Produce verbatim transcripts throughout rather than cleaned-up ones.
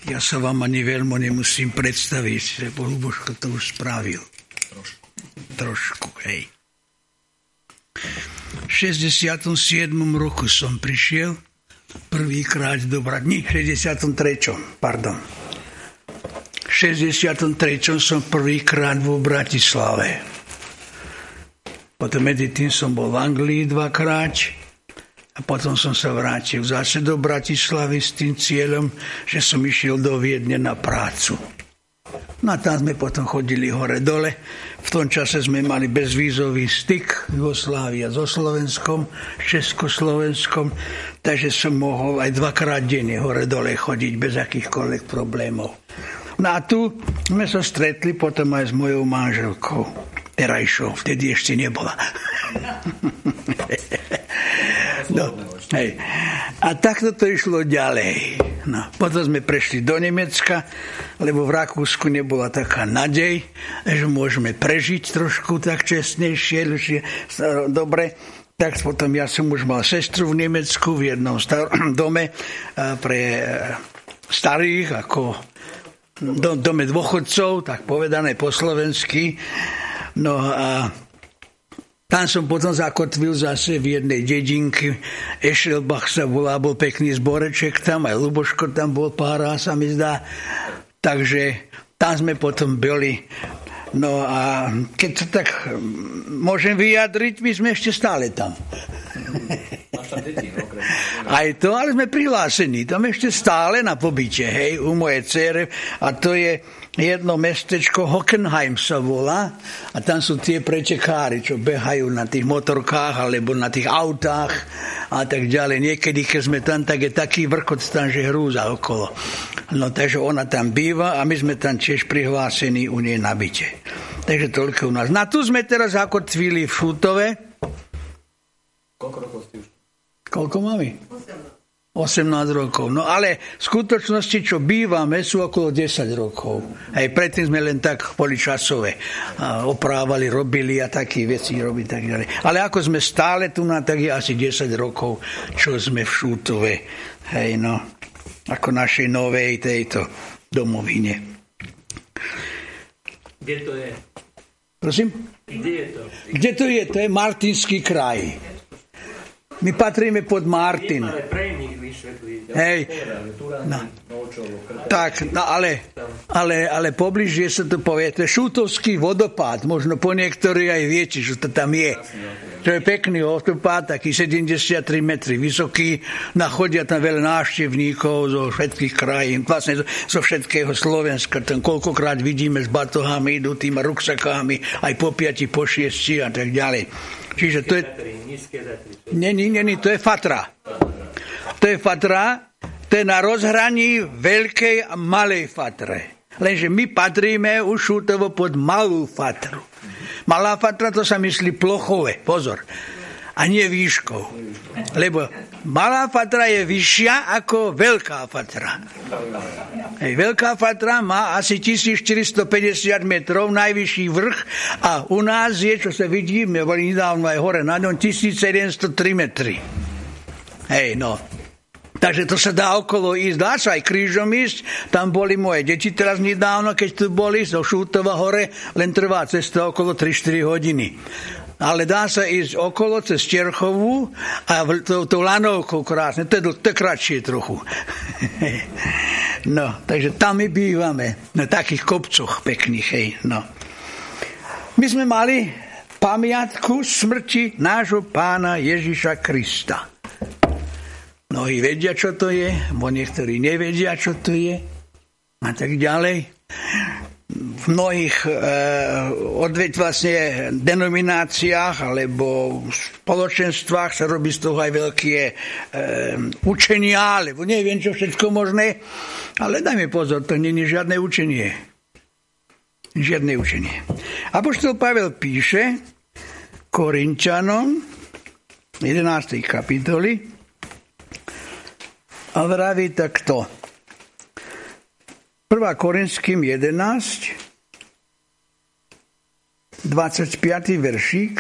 Ja sa vám ani veľmi nemusím predstaviť, lebo Ľuboško to už spravil. Trošku. Trošku, hej. V šesťdesiatom siedmom roku som prišiel prvýkrát do Bratislavy. Nie, v šesťdesiatom treťom, pardon. V šesťdesiatom treťom som prvýkrát vo Bratislave. Potom medzi tým som bol v Anglii dvakrát a potom som sa vrátil zase do Bratislavy s tým cieľom, že som išiel do Viedne na prácu. No a tam sme potom chodili hore-dole. V tom čase sme mali bezvízový styk Jugoslávia so Slovenskom, Československom, takže som mohol aj dvakrát denne hore-dole chodiť bez akýchkoľvek problémov. No a tu sme sa stretli potom aj s mojou manželkou, terajšou, vtedy ešte nebola. No, hej. A takto to išlo ďalej. No, potom sme prešli do Nemecka, lebo v Rakúsku nebola taká nádej, že môžeme prežiť trošku tak čestnejšie, dobre. Tak potom ja som už mal sestru v Nemecku v jednom starom dome pre starých, ako dome dôchodcov, tak povedané po slovensky. No a tam som potom zakotvil zase v jednej dedinke. Ešelbach sa volá, bol pekný zboreček tam, aj Ľuboško tam bol pára, sa mi zdá. Takže tam sme potom boli. No a keď sa tak môžem vyjadriť, my sme ešte stále tam. Aj to, ale sme prihlásení. Tam ešte stále na pobyte, hej, u mojej dcere. A to je jedno mestečko, Hockenheim sa volá, a tam sú tie pretekári, čo behajú na tých motorkách alebo na tých autách a tak ďalej. Niekedy, keď sme tam, tak je taký vrkot tam, že hrúza okolo. No takže ona tam býva a my sme tam tiež prihlásení u nej na byte. Takže toľko u nás. Na tu sme teraz zakotvili v Šútove. Koľko rokov ste už? Koľko máme? osemnásť rokov. No ale v skutočnosti, čo bývame, sú okolo desať rokov. Aj predtým sme len tak poličasové oprávali, robili a také veci robili tak ďalej. Ale ako sme stále tu, na, tak je asi desať rokov, čo sme v Šútove. Hej, no. Ako našej novej tejto domovine. Kde to je? Prosím? Kde je to? Kde to je? To je Martinský kraj. My patríme pod Martin. Hej. No. Tak, no ale, ale, ale pobližšie sa to povie. To je Šútovský vodopád. Možno po niektorí aj viete, že to tam je. To je pekný vodopád, taký sedemdesiattri metrov vysoký. Nachodia tam veľa návštevníkov zo všetkých krajín, vlastne zo všetkého Slovenska. Tam koľkokrát vidíme s batohami, idú tými ruksakami, aj po piati, po šiesti a tak ďalej. Čiže to je... Nie, nie, nie, to je Fatra. To je Fatra, to je na rozhraní veľkej a malej Fatre. Lenže my patríme už Šútovo pod malú Fatru. Malá Fatra, to sa myslí plochové, pozor. A nie výškou. Lebo malá Fatra je vyššia ako veľká Fatra. Hej, veľká Fatra má asi tisícštyristopäťdesiat metrov, najvyšší vrch, a u nás je, čo sa vidíme, boli nedávno aj hore na ňom, tisícsedemstotri metry. Hej, no. Takže to sa dá okolo ísť, dá sa aj krížom ísť. Tam boli moje deti teraz nedávno, keď tu boli, zo Šútova hore, len trvá cesta okolo tri štyri hodiny. Ale dá sa ísť okolo cez Čerchovú a tou to lanovkou krásne. To je, to je kratšie trochu. No, takže tam my bývame. Na takých kopcoch pekných, hej. No. My sme mali pamiatku smrti nášho pána Ježiša Krista. Mnohí vedia, čo to je, bo niektorí nevedia, čo to je. A tak ďalej. V mnohých e, odveť vlastne denomináciách alebo spoločenstvách sa robí z toho aj veľké e, učenia, alebo neviem čo všetko možné, ale dajme pozor, to nie je žiadne učenie. Žiadne učenie. Apoštol Pavel píše Korinčanom jedenástej kapitoli a vraví takto. prvá Korinským jedenásť, dvadsaťpäť veršík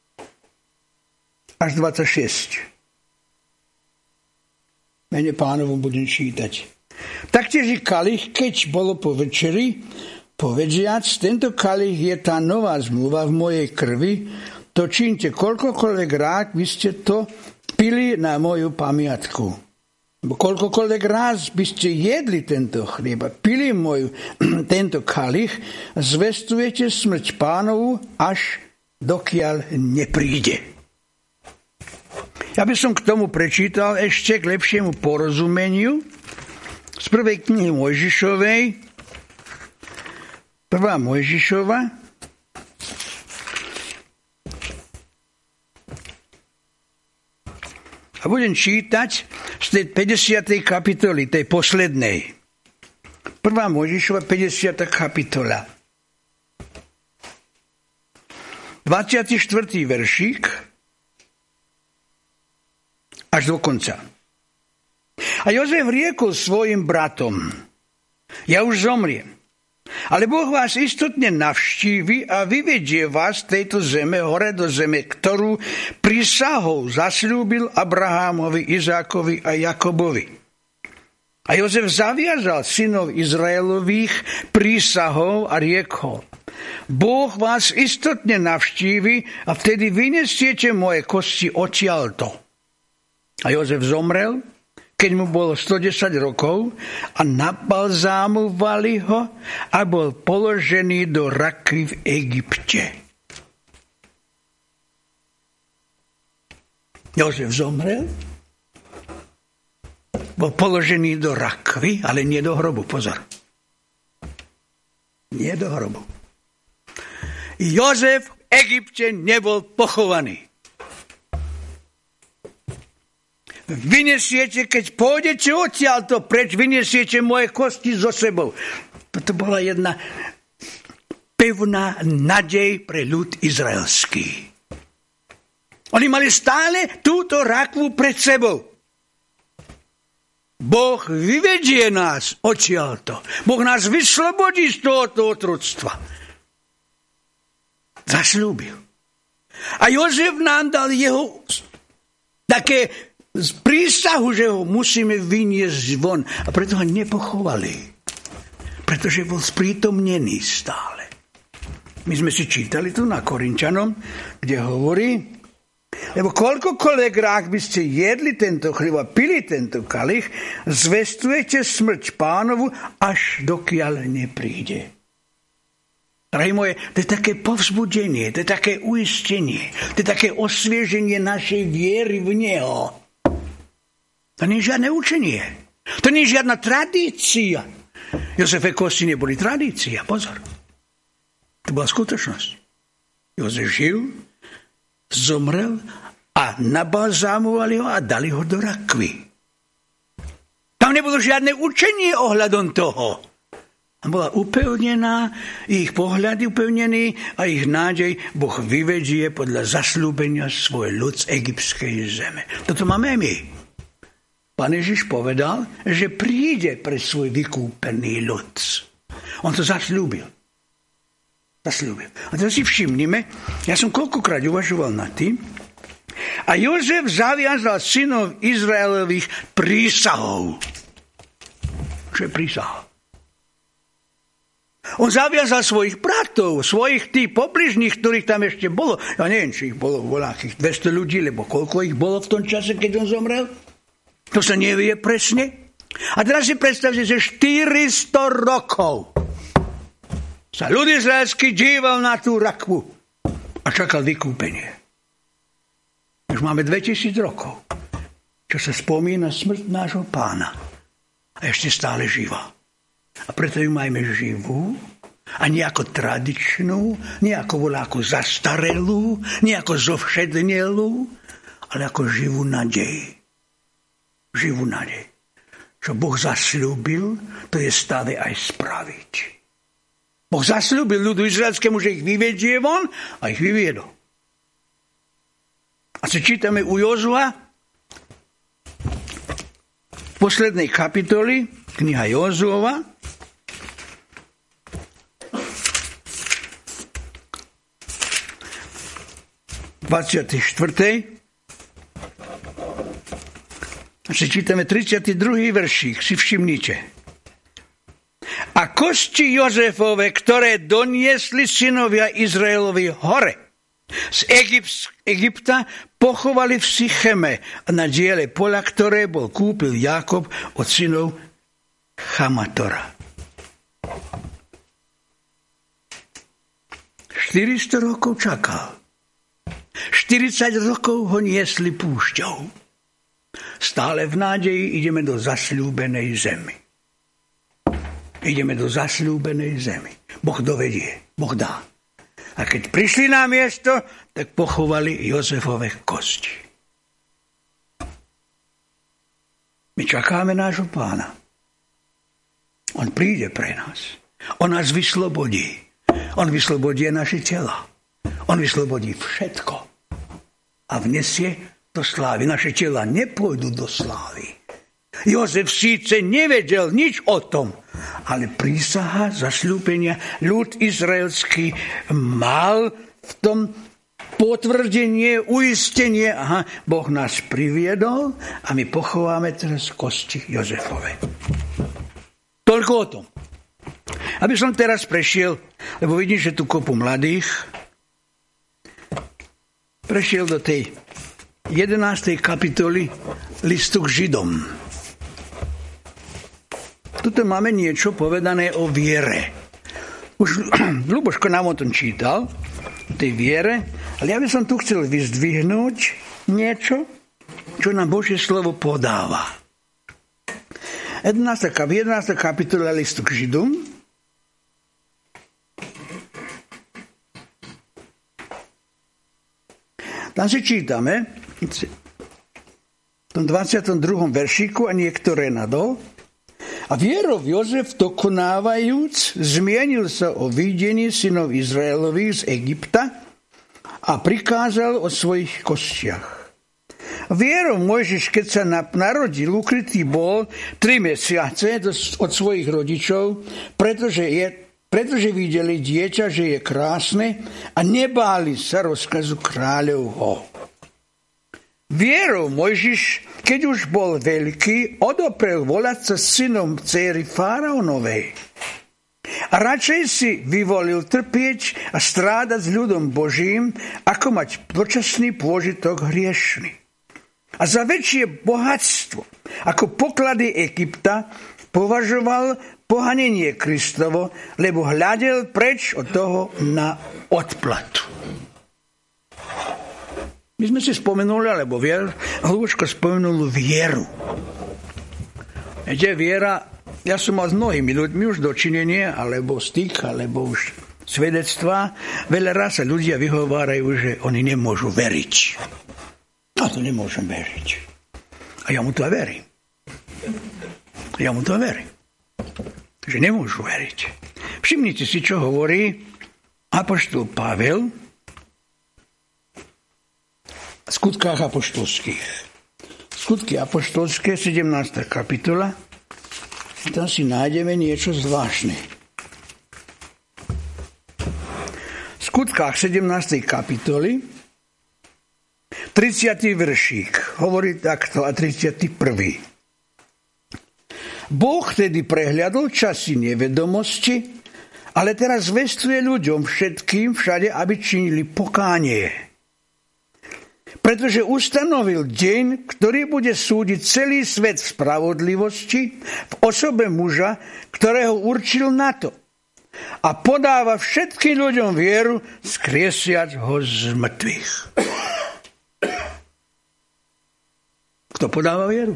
až dvadsaťšesť. Mene Pánovom budem čítať. Taktiež i kalich, keď bolo po večeri, povediac, tento kalich je tá nová zmluva v mojej krvi, to čínte koľkokoľvek rád, vy ste to pili na moju pamiatku. Bo koľkokoľvek raz by ste jedli tento chlieb a pili moju, tento kalich, zvestujete smrť Pánovu, až dokiaľ nepríde. Ja by som k tomu prečítal ešte k lepšiemu porozumeniu z prvej knihy Mojžišovej, prvá Mojžišova, a budem čítať z tej päťdesiatej kapitoly, tej poslednej. Prvá Mojžišova, päťdesiata kapitola. dvadsiaty štvrtý veršík až do konca. A Jozef riekol svojim bratom, ja už zomriem, ale Boh vás istotne navštívi a vyvedie vás z tejto zeme hore do zeme, ktorú prísahou zasľúbil Abrahámovi, Izákovi a Jakobovi. A Jozef zaviazal synov Izraelových prísahou a riekol, Boh vás istotne navštívi a vtedy vynesiete moje kosti odtiaľto. A Jozef zomrel, keď mu bolo stodesať rokov a nabalzámovali ho a bol položený do rakvy v Egypte. Jozef zomrel, bol položený do rakvy, ale nie do hrobu, pozor. Nie do hrobu. Jozef v Egypte nebol pochovaný. Vynesiete, keď pôjdete odtiaľto preč, vynesiete moje kosti so sebou. Toto bola jedna pevná nádej pre ľud izraelský. Oni mali stále túto rakvu pred sebou. Boh vyvedie nás odtiaľto. Boh nás vyslobodí z tohoto otroctva. Zasľúbil. A Jozef nám dal jeho také z prísahu, že ho musíme vyniesť von. A preto ho nepochovali. Pretože bol sprítomnený stále. My sme si čítali tu na Korinčanom, kde hovorí, lebo koľkokoľvek rák by ste jedli tento chlieb a pili tento kalich, zvestujete smrť Pánovu, až dokiaľ nepríde. Drahí moje, to je také povzbudenie, to je také uistenie, to je také osvieženie našej viery v Neho. To nie je žiadne učenie. To nie je žiadna tradícia. Jozefe kosti neboli tradícia, pozor. To bola skutočnosť. Jozef žil, zomrel a nabalzámovali ho a dali ho do rakvy. Tam nebolo žiadne učenie ohľadom toho. Tam bola upevnená, ich pohľady upevnený a ich nádej, Boh vyvedie podľa zasľúbenia svoj ľud z egyptskej zeme. Toto máme my. Pán Ježiš povedal, že príde pre svoj vykúpený ľud. On to zasľúbil. Zasľúbil. A teraz si všimnime, ja som koľkokrát uvažoval nad tým, a Jozef zaviazal synov Izraelových prísahou. Čo je prísaha? On zaviazal svojich bratov, svojich tých pobližných, ktorých tam ešte bolo. Ja neviem, či ich bolo voľakých dvesto ľudí, lebo koľko ich bolo v tom čase, keď on zomrel. To sa nevie presne. A teraz si predstavte, že štyristo rokov sa ľud izraelský díval na tú rakvu a čakal vykúpenie. Už máme dvetisíc rokov, čo sa spomína smrť nášho Pána. A ešte stále živá. A preto ju majme živú a nejako tradičnú, nejako voľakú zastarelú, nejako zovšednelú, ale ako živú nádej. Živú nádej. Čo Boh zasľúbil, to je stále aj spraviť. Boh zasľúbil ľudu izraelskému, že ich vyvedie von a ich vyviedol. A si čítame u Jozua v poslednej kapitoli, kniha Jozuova, dvadsiatej štvrtej A si čítame tridsiaty druhý veršík, si všimnite. kosti Jozefove, ktoré doniesli synovia Izraelovi hore z Egypta, pochovali v Sycheme na diele poľa, ktoré bol kúpil Jákob od synov Chamatora. štyristo rokov čakal. štyridsať rokov ho niesli púšťou. Stále v nádeji ideme do zasľúbenej zemi. Ideme do zasľúbenej zemi. Boh dovedie, Boh dá. A keď prišli na miesto, tak pochovali Jozefove kosti. My čakáme nášho Pána. On príde pre nás. On nás vyslobodí. On vyslobodí naše tela. On vyslobodí všetko. A vnesie do slávy. Naše tela nepôjdu do slávy. Jozef síce nevedel nič o tom, ale prísaha zasľúbenia ľud izraelský mal v tom potvrdenie, uistenie. Aha, Boh nás priviedol a my pochováme teraz kosti Jozefove. Toľko o tom. Aby som teraz prešiel, lebo vidím, že tu kopu mladých, prešiel do tej jedenástej kapitoly listu k Židom. Tuto máme niečo povedané o viere. Už Ľuboško nám o tom čítal, o tej viere, ale ja by som tu chcel vyzdvihnúť niečo, čo nám Božie slovo podáva. jedenásta kapitola listu k Židom. Tam si čítame v tom dvadsiatom druhom veršíku a niektoré nadol. A vierov Jozef dokonávajúc, zmienil sa o videní synov Izraelových z Egypta a prikázal o svojich kostiach. Vierou Mojžiš, keď sa narodil, ukrytý bol tri mesiace od svojich rodičov, pretože, je, pretože videli dieťa, že je krásne a nebáli sa rozkazu kráľovho. Vierou Mojžiš, keď už bol veľký, odoprel volať sa synom dcéry faraónovej. A radšej si vyvolil trpieť a strádať s ľudom Božím, ako mať dočasný pôžitok hriešny. A za väčšie bohatstvo, ako poklady Egypta, považoval pohanenie Kristovo, lebo hľadel preč od toho na odplatu. My sme si spomenuli, alebo vier, Hlubočko spomenul vieru. Viete, viera, ja som mal s mnohými ľuďmi už dočinenie, alebo styk, alebo už svedectvá. Veľa raz sa ľudia vyhovárajú, že oni nemôžu veriť. A to nemôžem veriť. A ja mu to verím. Ja mu to verím. Takže nemôžu veriť. Všimnite si, čo hovorí apoštol Pavel v skutkách apoštolských. Skutky apoštolské, sedemnásta kapitola. Tam si nájdeme niečo zvláštne. V skutkách sedemnástej kapitoly tridsiaty veršík hovorí takto a tridsiaty prvý. Boh tedy prehľadol časy nevedomosti, ale teraz zvestuje ľuďom všetkým všade, aby činili pokánie. Pretože ustanovil deň, ktorý bude súdiť celý svet v spravodlivosti v osobe muža, ktorého určil na to. A podáva všetkým ľuďom vieru, skriesiať ho z mŕtvych. Kto podáva vieru?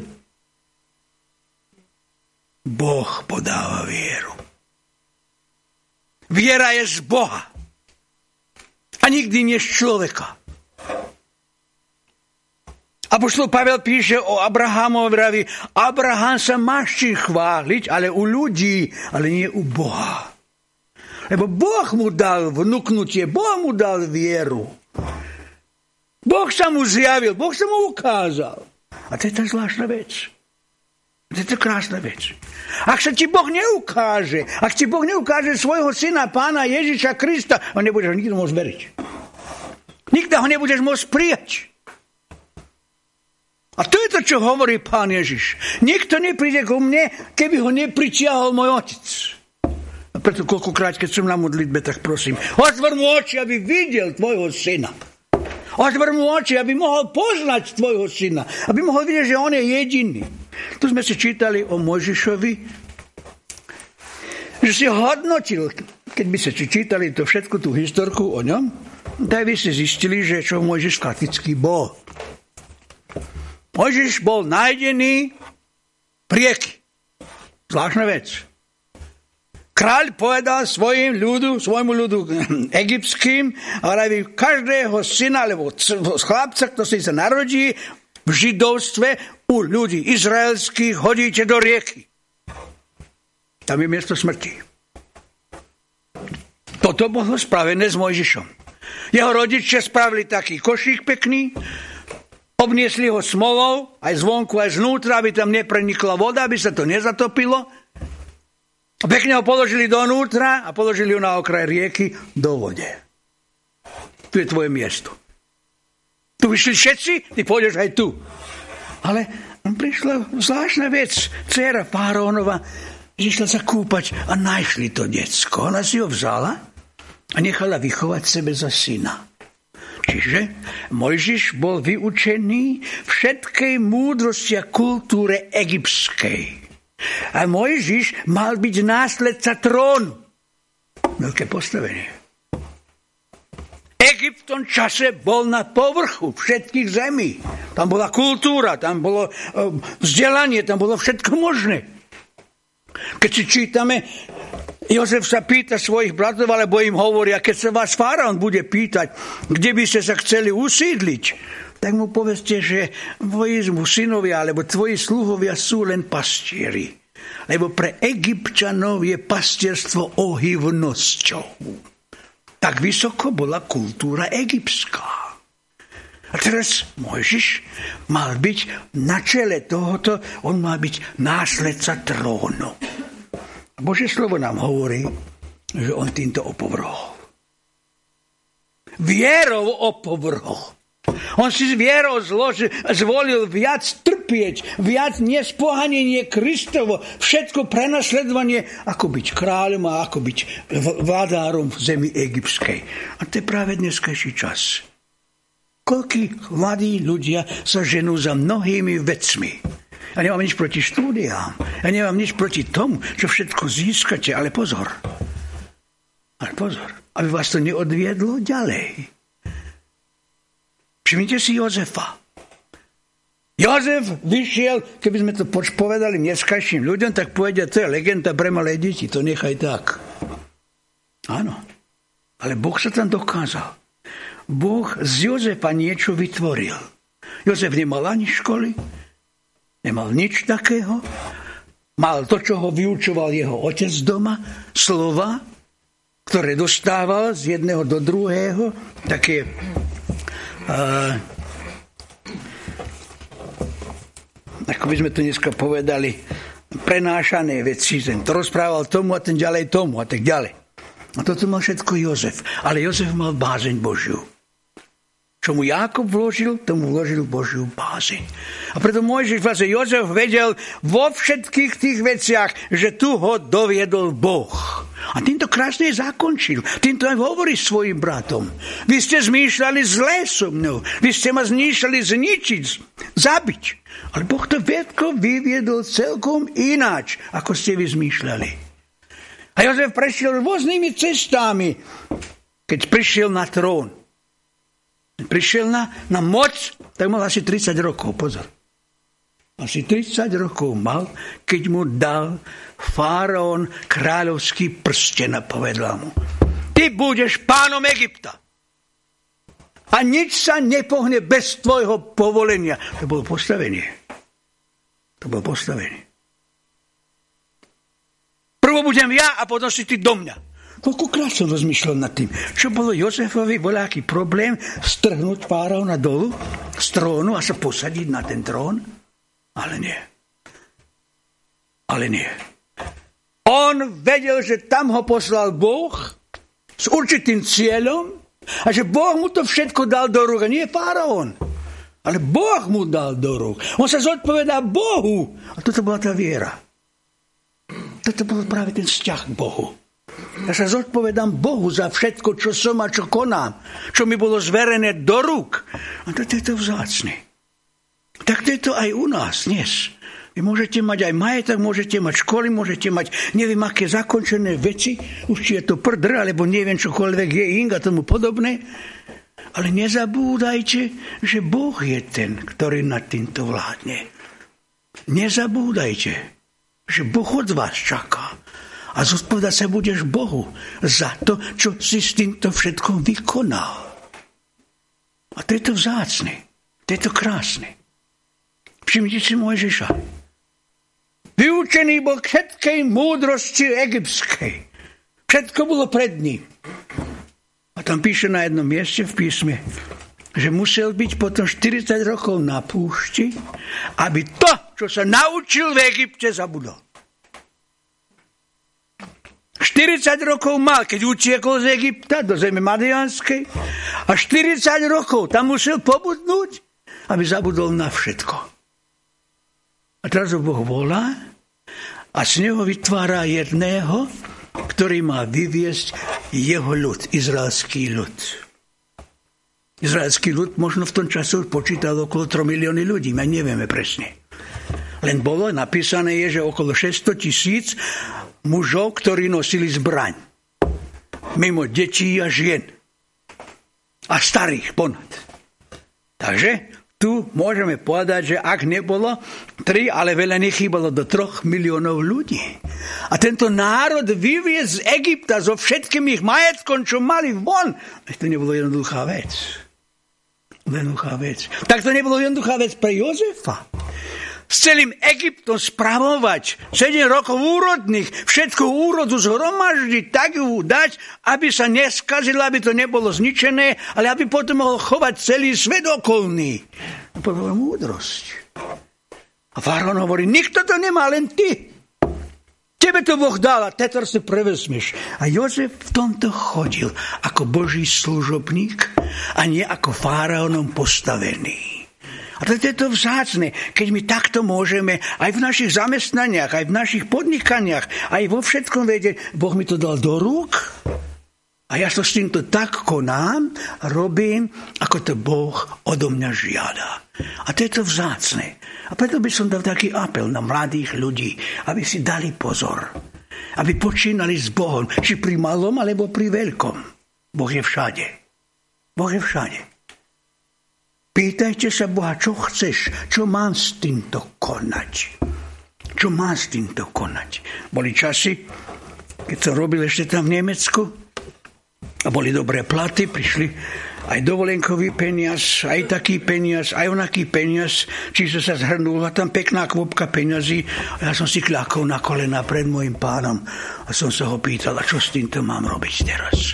Boh podáva vieru. Viera je z Boha. A nikdy nie z človeka. Apoštol Pavel píše o Abrahamovi, vraví, Abraham sa má čím chváliť, ale u ľudí, ale nie u Boha. Lebo Boh mu dal vnúknutie, Boh mu dal vieru. Boh sa mu zjavil, Boh sa mu ukázal. A to je tá zvláštna vec. To je to krásna vec. Ak sa ti Boh neukáže, ak ti Boh neukáže svojho syna, pána Ježiša Krista, on nebudeš ho nikto môcť veriť. Nikto ho nebudeš môcť prijať. A to je to, čo hovorí pán Ježiš. Nikto nepríde ku mne, keby ho nepritiahol môj otec. A preto koľkokrát, keď som na modlitbe, tak prosím, otvor mu oči, aby videl tvojho syna. Otvor mu oči, aby mohol poznať tvojho syna. Aby mohol vidieť, že on je jediný. Tu sme si čítali o Mojžišovi, že si hodnotil, keď by ste čítali to všetku tú historku o ňom, tak by ste zistili, že čo Mojžiš klasický bol. Mojžiš bol nájdený v rieky. Zvláštna vec. Kráľ povedal svojim ľudu, svojmu ľudu egyptským, ale každého syna, alebo chlapca, kto si sa narodí v židovstve, u ľudí izraelských hodíte do rieky. Tam je miesto smrti. Toto bolo spravené s Mojžišom. Jeho rodičia spravili taký košík pekný, obniesli ho smolou, aj zvonku, aj znútra, aby tam neprenikla voda, aby sa to nezatopilo. Pekne ho položili donútra a položili ho na okraj rieky do vode. Tu je tvoje miesto. Tu vyšli všetci, ty pôjdeš aj tu. Ale prišla zvláštna vec. Dcéra Fáraónova išla sa kúpať a našli to decko. Ona si ho vzala a nechala vychovať sebe za syna. Čiže Mojžiš bol vyučený všetkej múdrosti a kultúre egyptskej. A Mojžiš mal byť následca trónu. Veľké postavenie. Egypt v tom čase bol na povrchu všetkých zemí. Tam bola kultúra, tam bolo vzdelanie, tam bolo všetko možné. Keď si čítame, Jozef sa pýta svojich bratov, alebo im hovoria, keď sa vás faraón bude pýtať, kde by ste sa chceli usídliť, tak mu povedzte, že tvoji synovia alebo tvoji sluhovia sú len pastieri. Lebo pre Egypťanov je pastierstvo ohývnosťou. Tak vysoko bola kultúra egyptská. A teraz Mojžiš mal byť na čele tohoto, on mal byť následca trónu. Božie slovo nám hovorí, že on týmto opovrhol. Vierou opovrhol. On si s vierou zložil, zvolil viac trpieť, viac nespohanenie Kristovo, všetko prenasledovanie, ako byť kráľom a ako byť vládárom v zemi egyptskej. A to je práve dneskajší čas. Koľkí mladí ľudia sa ženú za mnohými vecmi. Ja nemám nič proti štúdiám, ja nemám nič proti tomu, čo všetko získate, ale pozor. Ale pozor, aby vás to neodviedlo ďalej. Všimnite si Jozefa. Jozef vyšiel, keby sme to povedali dneskajším ľuďom, tak povedia, to je legenda pre malé deti, to nechaj tak. Áno, ale Boh sa tam dokázal. Boh z Jozefa niečo vytvoril. Jozef nemal ani školy, nemal nič takého, mal to, čo ho vyučoval jeho otec doma, slova, ktoré dostával z jedného do druhého, také Uh, ako by sme to dneska povedali, prenášané veci. Ten to rozprával tomu a ten ďalej tomu a tak ďalej. A toto mal všetko Jozef. Ale Jozef mal bázeň Božiu. Čo mu Jákob vložil, tomu vložil Božiu bázeň. A preto Mojžiš, vlastne Jozef vedel vo všetkých tých veciach, že tu ho doviedol Boh. A týmto krásne zakončil. Týmto aj hovorí svojim bratom. Vy ste zmýšľali zlé so mnou. Vy ste ma zmýšľali zničiť, zabiť. Ale Boh to všetko vyviedol celkom ináč, ako ste vy zmýšľali. A Jozef prešiel rôznymi cestami, keď prišiel na trón. Prišiel na, na moc, tak mal asi tridsať rokov, pozor. Asi tridsať rokov mal, keď mu dal faraón kráľovský prsten a povedal mu, ty budeš pánom Egypta. A nič sa nepohne bez tvojho povolenia. To bolo postavenie. To bolo postavenie. Prvo budem ja a potom si ty do mňa. Koľkokrát som rozmýšľal nad tým, čo bolo Jozefovi, bol aký problém strhnúť faraóna dolu z trónu a sa posadiť na ten trón? Ale nie. Ale nie. On vedel, že tam ho poslal Boh s určitým cieľom a že Boh mu to všetko dal do rúk. A nie faraón, ale Boh mu dal do rúk. On sa zodpovedá Bohu. A toto bola tá viera. Toto bol práve ten vzťah k Bohu. Ja sa zodpovedám Bohu za všetko, čo som a čo konám, čo mi bolo zverené do rúk. A to je to vzácne. Tak to je to aj u nás dnes. Vy môžete mať aj majetok, môžete mať školy, môžete mať neviem aké zakončené veci, už či je to prdr, alebo neviem čokoľvek je ing a tomu podobné. Ale nezabúdajte, že Boh je ten, ktorý nad týmto vládne. Nezabúdajte, že Boh od vás čaká. A zodpovedať sa budeš Bohu za to, čo si s týmto všetkom vykonal. A to je to vzácne. To je to krásne. Všimnite si Mojžiša. Vyučený bol všetkej múdrosti egyptskej. Všetko bolo pred ním. A tam píše na jednom mieste v písme, že musel byť potom štyridsať rokov na púšti, aby to, čo sa naučil v Egypte, zabudol. štyridsať rokov mal, keď utiekol z Egypta do zeme Madianskej, a štyridsať rokov tam musel pobudnúť, aby zabudol na všetko. A teraz ho Boh volá a z neho vytvára jedného, ktorý má vyviesť jeho ľud, izraelský ľud. Izraelský ľud možno v tom času počítal okolo tri milióny ľudí, my nevieme presne. Len bolo napísané je, že okolo šesťsto tisíc mužov, ktorí nosili zbraň. Mimo detí a žien. A starých ponad. Takže tu môžeme povedať, že ak nebolo tri, ale veľa nechýbalo do troch miliónov ľudí. A tento národ vyviez z Egypta so všetkým ich majetkom, čo mali von. To nebolo jednoduchá vec. Jednoduchá vec. Tak to nebolo jednoduchá vec pre Jozefa. S celým Egyptom spravovať sedem rokov úrodných, všetko úrodu zhromaždiť, tak ju dať, aby sa neskazilo, aby to nebolo zničené, ale aby potom mohol chovať celý svet okolný. To bola múdrosť. A faraón hovorí, nikto to nemá, len ty. Tebe to Boh dal a teraz si prevezmeš. A Jozef v tomto chodil ako Boží služobník a nie ako faraónom postavený. A to je to vzácne, keď my takto môžeme aj v našich zamestnaniach, aj v našich podnikaniach, aj vo všetkom vedieť, Boh mi to dal do rúk a ja to s týmto tak konám, robím, ako to Boh odo mňa žiada. A to je to vzácne. A preto by som dal taký apel na mladých ľudí, aby si dali pozor, aby počínali s Bohom, či pri malom, alebo pri veľkom. Boh je všade. Boh je všade. Pýtajte sa Boha, čo chceš, čo mám s týmto konať. Čo mám s týmto konať. Boli časy, keď som robil ešte tam v Nemecku a boli dobré platy, prišli aj dovolenkový peniaz, aj taký peniaz, aj onaký peniaz, čiže sa zhrnula tam pekná kvopka peniazí a ja som si kľakol na kolena pred môjim pánom a som sa ho pýtal, a čo s týmto mám robiť teraz?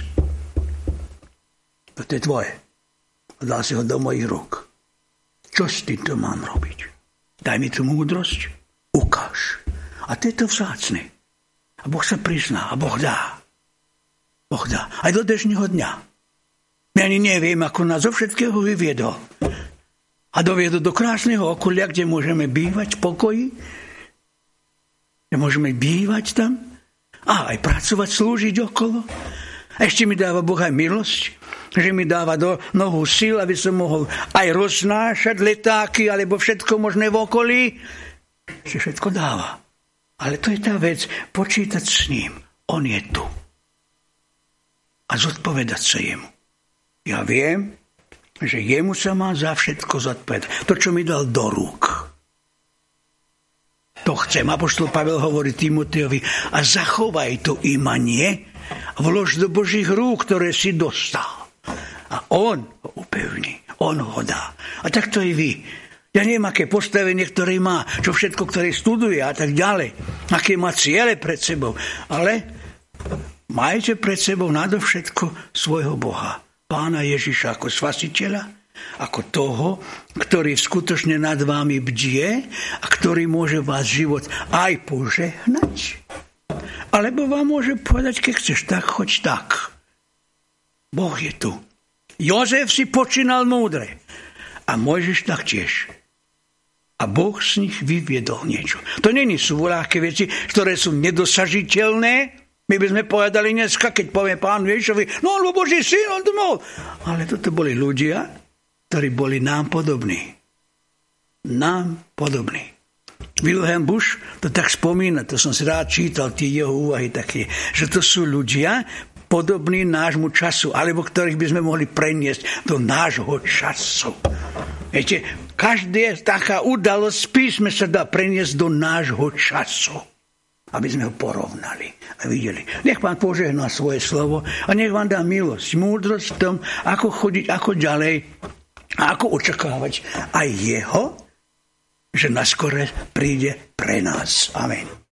To je tvoje. Dal si ho do mojich rúk. Čo s týmto mám robiť? Daj mi tú múdrosť, ukáž. A to je to vzácne. A Boh sa prizná, a Boh dá. Boh dá. Aj do dnešného dňa. My ani neviem, ako nás zo všetkého vyviedol. A doviedol do krásneho okolia, kde môžeme bývať v pokoji. Kde môžeme bývať tam. A aj pracovať, slúžiť okolo. A ešte mi dáva Boh aj milosť, že mi dáva do nohu síl, aby som mohol aj roznášať letáky, alebo všetko možné v okolí. Že všetko dáva. Ale to je tá vec, počítať s ním. On je tu. A zodpovedať sa jemu. Ja viem, že jemu sa má za všetko zodpovedať. To, čo mi dal do rúk. To chcem. Apoštol Pavel hovorí Timotejovi, a zachovaj to imanie, vlož do Božích rúk, ktoré si dostal. A on ho upevní, on ho dá. A tak to i vy. Ja neviem, aké postavenie, ktoré má, čo všetko, ktoré studuje a tak ďalej. Aké má ciele pred sebou. Ale majte pred sebou nadovšetko svojho Boha. Pána Ježiša ako spasiteľa, ako toho, ktorý skutočne nad vámi bdie a ktorý môže vás život aj požehnať. Alebo vám môže povedať, keď chceš tak, choď tak. Boh je tu. Jozef si počínal múdre. A Mojžiš taktiež. A Boh z nich vyviedol niečo. To není sú voľaké veci, ktoré sú nedosažiteľné, My by sme povedali dneska, keď povie Pán Ježišovi, no on bol Boží syn, on to mohol. Ale toto boli ľudia, ktorí boli nám podobní. Nám podobní. Wilhelm Busch to tak spomína, to som si rád čítal, tie jeho úvahy také, že to sú ľudia podobní nášmu času, alebo ktorých by sme mohli preniesť do nášho času. Viete, každá taká udalosť v písme sa dá preniesť do nášho času, aby sme ho porovnali a videli. Nech Pán požehná svoje slovo a nech vám dá milosť, múdrosť v tom, ako chodiť, ako ďalej a ako očakávať aj jeho, že naskore príde pre nás. Amen.